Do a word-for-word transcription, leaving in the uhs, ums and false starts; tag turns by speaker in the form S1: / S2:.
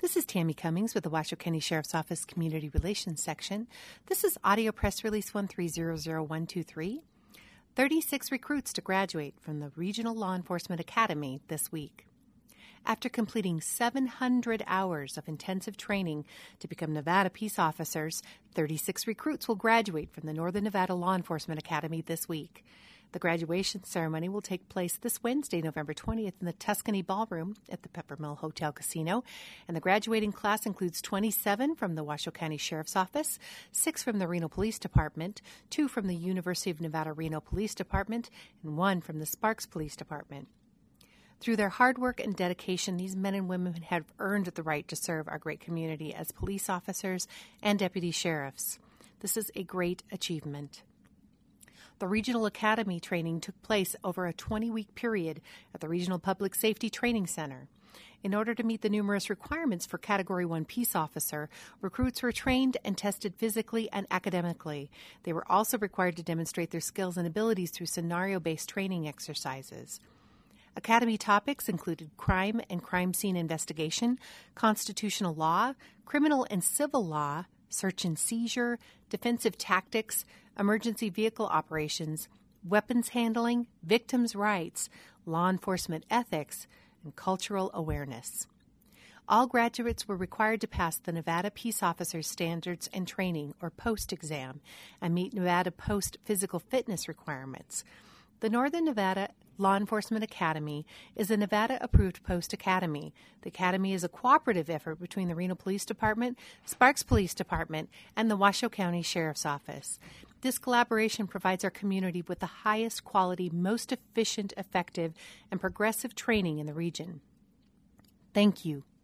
S1: This is Tammy Cummings with the Washoe County Sheriff's Office Community Relations Section. This is Audio Press Release one three zero zero one two three. thirty-six recruits to graduate from the Regional Law Enforcement Academy this week. After completing seven hundred hours of intensive training to become Nevada peace officers, thirty-six recruits will graduate from the Northern Nevada Law Enforcement Academy this week. The graduation ceremony will take place this Wednesday, November twentieth, in the Tuscany Ballroom at the Peppermill Hotel Casino. And the graduating class includes twenty-seven from the Washoe County Sheriff's Office, six from the Reno Police Department, two from the University of Nevada Reno Police Department, and one from the Sparks Police Department. Through their hard work and dedication, these men and women have earned the right to serve our great community as police officers and deputy sheriffs. This is a great achievement. The Regional Academy training took place over a twenty-week period at the Regional Public Safety Training Center. In order to meet the numerous requirements for Category one Peace Officer, recruits were trained and tested physically and academically. They were also required to demonstrate their skills and abilities through scenario-based training exercises. Academy topics included crime and crime scene investigation, constitutional law, criminal and civil law, search and seizure, defensive tactics, emergency vehicle operations, weapons handling, victims' rights, law enforcement ethics, and cultural awareness. All graduates were required to pass the Nevada Peace Officers Standards and Training, or POST exam, and meet Nevada POST physical fitness requirements. The Northern Nevada Law Enforcement Academy is a Nevada-approved post academy. The academy is a cooperative effort between the Reno Police Department, Sparks Police Department, and the Washoe County Sheriff's Office. This collaboration provides our community with the highest quality, most efficient, effective, and progressive training in the region. Thank you.